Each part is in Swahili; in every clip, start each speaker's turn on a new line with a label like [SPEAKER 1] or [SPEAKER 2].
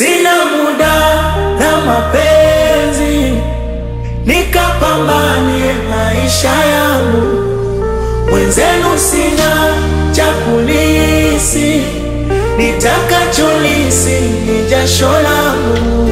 [SPEAKER 1] Sina muda na mapenzi, nikapambanie maisha yangu. Mwenzenu sina cha kulisi, nitakacholisi ni jasho langu.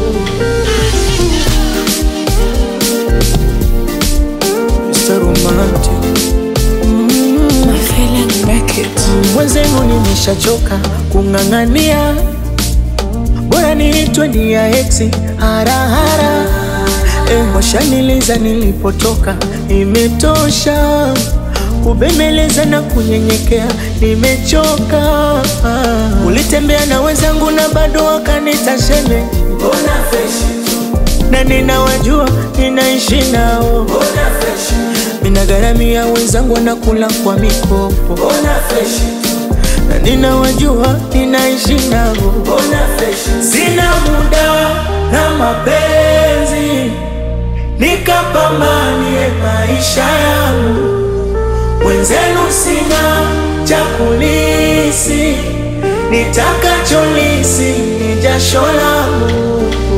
[SPEAKER 1] Mr. Romantic,
[SPEAKER 2] I feel like make it.
[SPEAKER 1] mwenzenu nimeshachoka kung'ang'ania, bora niitwe ni ya exi harahara. Washaniliza nilipotoka, imetosha kubembeleza na kunyenyekea, nimechoka. Ulitembea na wenzangu na bado wakanita sheme, mbona freshi tu? Na ninawajua ninaishi nao, mbona freshi? Minagharamia wenzangu wanakula kwa mikopo, mbona freshi tu? Na ninawajua ninaishi nao, mbona freshi? Sina muda na mapenzi, nikapambanie maisha yangu. Mwenzenu sina cha kulisi, nitakacholisi ni jasho langu.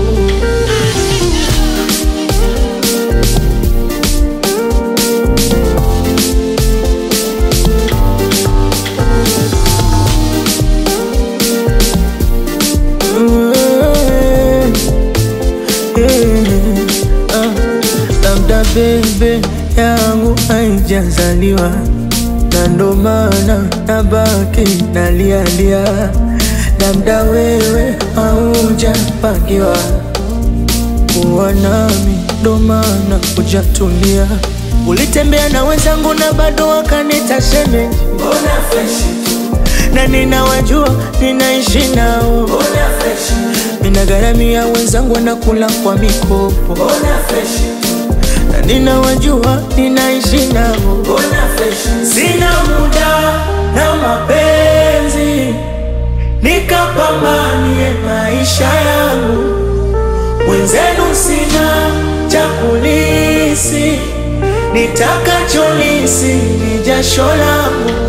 [SPEAKER 1] Labda bebe yangu haijazaliwa, na ndo maana nabaki nalialia. Labda wewe haujapangiwa kuwa nami, ndo maana hujatulia. Ulitembea na wenzangu na bado wakanita sheme, mbona freshi tu? Na ninawajua ninaishi nao, mbona freshi? Minagharamia wenzangu wanakula kwa mikopo, mbona freshi tu? Na ninawajua ninaishi nao, mbona freshi? Sina muda na mapenzi, nikapambanie maisha yangu. Mwenzenu sina cha kulisi, nitakacholisi ni jasho langu.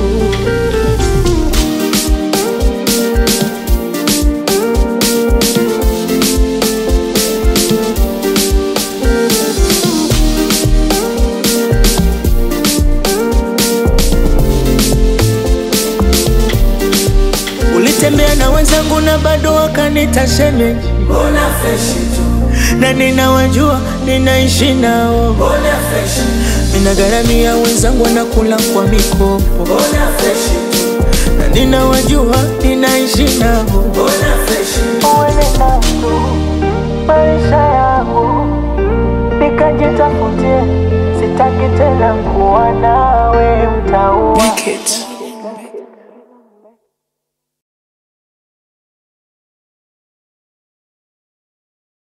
[SPEAKER 1] Ulitembea na wenzangu na bado wakanita sheme, mbona freshi tu? Na ninawajua ninaishi nao, mbona freshi? Minagharamia wenzangu wanakula kwa mikopo, mbona freshi tu? Na ninawajua ninaishi nao, mbona freshi? Uwele nangu maisha yangu, nikajitafutie, sitaki tena kuwa nawe, utaua.
[SPEAKER 2] Make it.